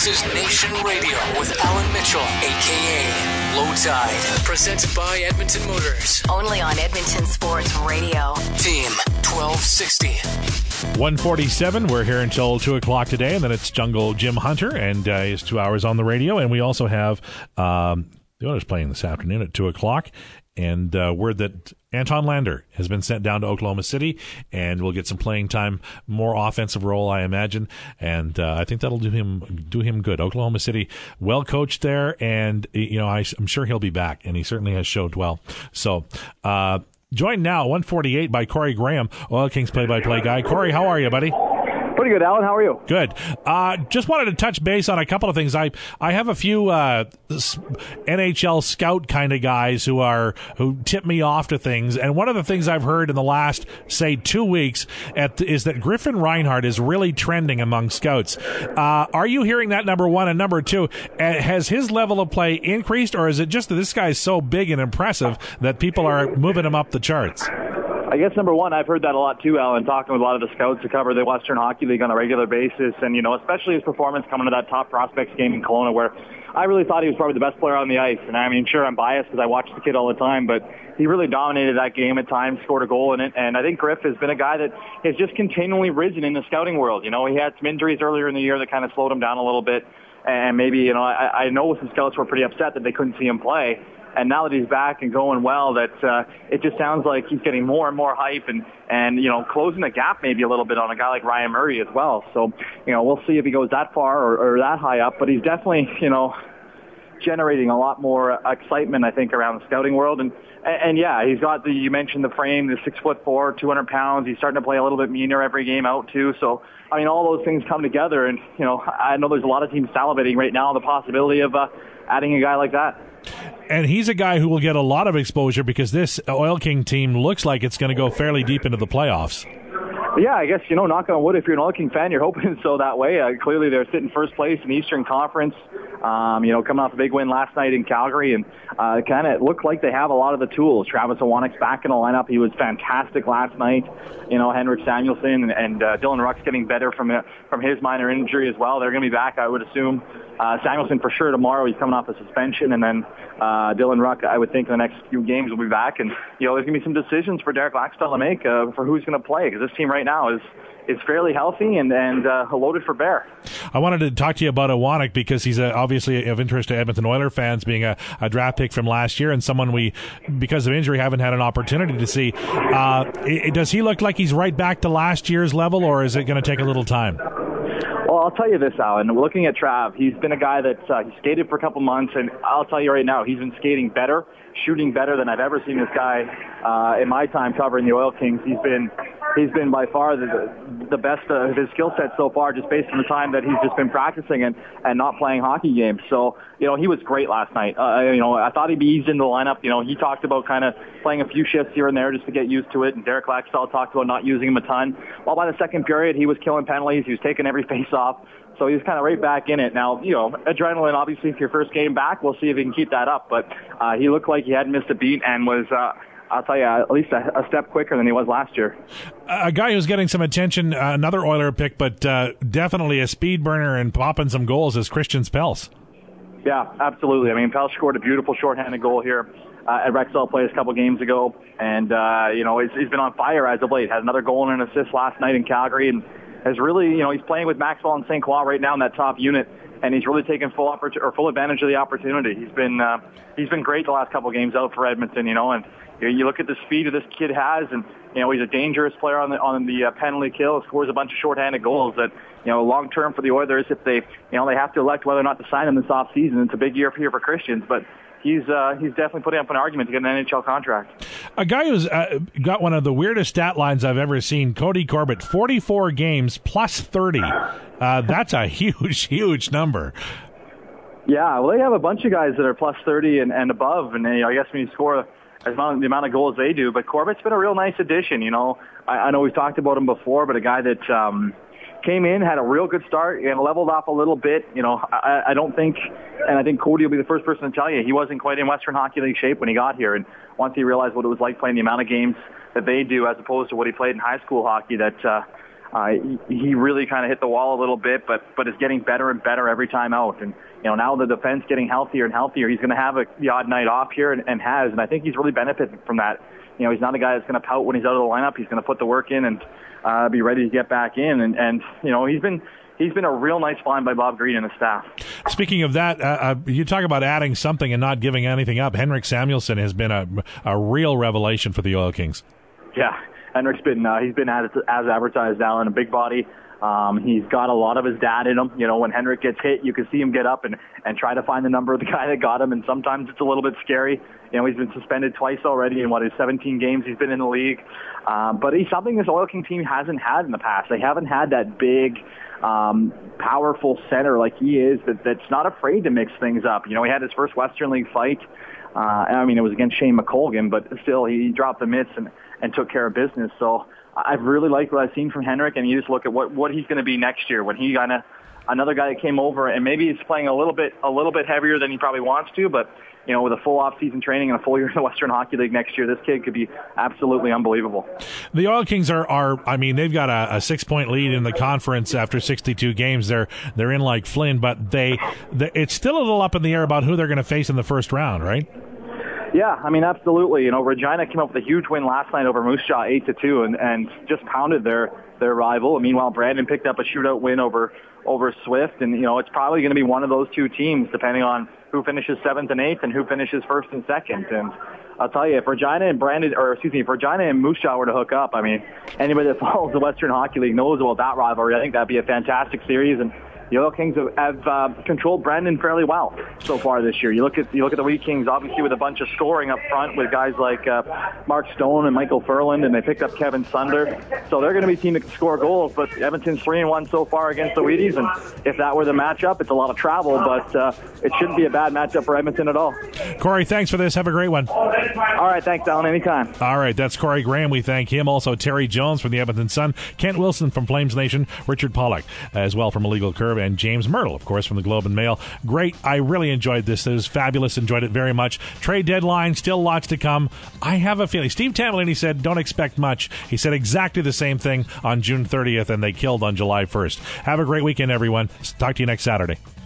This is Nation Radio with Alan Mitchell, a.k.a. Low Tide. Presented by Edmonton Motors. Only on Edmonton Sports Radio. Team 1260. 1:47. We're here until 2 o'clock today, and then it's Jungle Jim Hunter, and he's 2 hours on the radio. And we also have the Oilers playing this afternoon at 2 o'clock. And word that Anton Lander has been sent down to Oklahoma City, and will get some playing time, more offensive role, I imagine. And I think that'll do him good. Oklahoma City, well coached there, and I'm sure he'll be back, and he certainly has showed well. So, joined now 148 by Corey Graham, Oil Kings play-by-play guy. Corey, how are you, buddy? Pretty good, Alan. How are you? Good. Just wanted to touch base on a couple of things. I have a few NHL scout kind of guys who tip me off to things, and one of the things I've heard in the last, say, 2 weeks is that Griffin Reinhart is really trending among scouts. Are you hearing that, number one? And number two, has his level of play increased, or is it just that this guy's so big and impressive that people are moving him up the charts? I guess, number one, I've heard that a lot too, Alan, talking with a lot of the scouts who cover the Western Hockey League on a regular basis. And, especially his performance coming to that top prospects game in Kelowna, where I really thought he was probably the best player on the ice. And I mean, sure, I'm biased because I watch the kid all the time, but he really dominated that game at times, scored a goal in it. And I think Griff has been a guy that has just continually risen in the scouting world. He had some injuries earlier in the year that kind of slowed him down a little bit. And maybe, I know some scouts were pretty upset that they couldn't see him play. And now that he's back and going well, that it just sounds like he's getting more and more hype and closing the gap maybe a little bit on a guy like Ryan Murray as well. So, we'll see if he goes that far or that high up. But he's definitely, generating a lot more excitement, I think, around the scouting world. And yeah, he's got you mentioned the frame, the 6'4", 200 pounds. He's starting to play a little bit meaner every game out too. So, I mean, all those things come together. And, I know there's a lot of teams salivating right now on the possibility of adding a guy like that. And he's a guy who will get a lot of exposure because this Oil King team looks like it's going to go fairly deep into the playoffs. Yeah, I guess, knock on wood, if you're an Oil King fan, you're hoping so that way. Clearly, they're sitting first place in the Eastern Conference, coming off a big win last night in Calgary, and kind of looked like they have a lot of the tools. Travis Owanik's back in the lineup. He was fantastic last night. Henrik Samuelsson and Dylan Ruck's getting better from his minor injury as well. They're going to be back, I would assume. Samuelsson for sure tomorrow. He's coming off a suspension, and then Dylan Ruck, I would think, in the next few games will be back. And there's going to be some decisions for Derek Laxdal to make for who's going to play, because this team right now is fairly healthy and loaded for bear. I wanted to talk to you about Owanik because he's obviously of interest to Edmonton Oilers fans, being a draft pick from last year and someone we, because of injury, haven't had an opportunity to see. Does he look like he's right back to last year's level, or is it going to take a little time? Well, I'll tell you this, Alan. Looking at Trav, he's been a guy that he skated for a couple months, and I'll tell you right now, he's been skating better, shooting better than I've ever seen this guy in my time covering the Oil Kings. He's been by far the best of his skill set so far, just based on the time that he's just been practicing and not playing hockey games. So, he was great last night. I thought he'd be eased into the lineup. He talked about kind of playing a few shifts here and there just to get used to it, and Derek Laxdal talked about not using him a ton. Well, by the second period, he was killing penalties. He was taking every face off. So he's kind of right back in it. Now, adrenaline, obviously, for your first game back, we'll see if he can keep that up. But he looked like he hadn't missed a beat and was, I'll tell you, at least a step quicker than he was last year. A guy who's getting some attention, another Oiler pick, but definitely a speed burner and popping some goals, is Christian Spels. Yeah, absolutely. I mean, Pelch scored a beautiful shorthanded goal here at Rexall Place a couple games ago. And, he's been on fire as of late. Had another goal and an assist last night in Calgary, and has really, he's playing with Maxwell and St. Croix right now in that top unit, and he's really taken full advantage of the opportunity. He's been great the last couple games out for Edmonton, and you look at the speed that this kid has, and he's a dangerous player on the penalty kill. Scores a bunch of shorthanded goals that long term for the Oilers, if they they have to elect whether or not to sign him this off season. It's a big year here for Christians, but he's definitely putting up an argument to get an NHL contract. A guy who's got one of the weirdest stat lines I've ever seen, Cody Corbett, 44 games plus 30. That's a huge number. Yeah, well, they have a bunch of guys that are plus 30 and above, and I guess when you score the amount of goals they do, but Corbett's been a real nice addition. I know we've talked about him before, but a guy that came in, had a real good start, and leveled off a little bit. I don't think, and I think Cody will be the first person to tell you, he wasn't quite in Western Hockey League shape when he got here. And once he realized what it was like playing the amount of games that they do as opposed to what he played in high school hockey, that he really kind of hit the wall a little bit, but is getting better and better every time out. And now the defense getting healthier and healthier, he's going to have the odd night off here, and has. And I think he's really benefited from that. He's not a guy that's going to pout when he's out of the lineup. He's going to put the work in and be ready to get back in. And he's been a real nice find by Bob Green and his staff. Speaking of that, you talk about adding something and not giving anything up. Henrik Samuelsson has been a real revelation for the Oil Kings. Yeah, Henrik's been as advertised, Alan, a big body. He's got a lot of his dad in him. When Henrik gets hit, you can see him get up and try to find the number of the guy that got him, and sometimes it's a little bit scary. He's been suspended twice already in his 17 games he's been in the league. But he's something this Oil King team hasn't had in the past. They haven't had that big, powerful center like he is that's not afraid to mix things up. He had his first Western League fight. It was against Shane McColgan, but still he dropped the mitts and took care of business. So I've really liked what I've seen from Henrik, and you just look at what he's going to be next year when he another guy that came over, and maybe he's playing a little bit heavier than he probably wants to, but with a full off-season training and a full year in the Western Hockey League next year, this kid could be absolutely unbelievable. The Oil Kings are they've got a 6-point lead in the conference after 62 games. They're in like Flynn, but it's still a little up in the air about who they're going to face in the first round, right? Yeah, absolutely. Regina came up with a huge win last night over Moose Jaw, 8-2, and just pounded their rival. Meanwhile, Brandon picked up a shootout win over Swift, and it's probably going to be one of those two teams, depending on who finishes 7th and 8th and who finishes 1st and 2nd. And I'll tell you, if Regina and Moose Jaw were to hook up, anybody that follows the Western Hockey League knows about that rivalry. I think that'd be a fantastic series, and the Oil Kings have controlled Brandon fairly well so far this year. You look at the Wheat Kings, obviously with a bunch of scoring up front with guys like Mark Stone and Michael Furland, and they picked up Kevin Sunder. So they're going to be a team that can score goals. But Edmonton's 3-1 so far against the Wheaties, and if that were the matchup, it's a lot of travel, but it shouldn't be a bad matchup for Edmonton at all. Corey, thanks for this. Have a great one. All right, thanks, Alan. Anytime. All right, that's Corey Graham. We thank him. Also, Terry Jones from the Edmonton Sun, Kent Wilson from Flames Nation, Richard Pollack as well from Illegal Curve, and James Myrtle, of course, from the Globe and Mail. Great. I really enjoyed this. It was fabulous. Enjoyed it very much. Trade deadline, still lots to come. I have a feeling. Steve Tambolini said, don't expect much. He said exactly the same thing on June 30th, and they killed on July 1st. Have a great weekend, everyone. Talk to you next Saturday.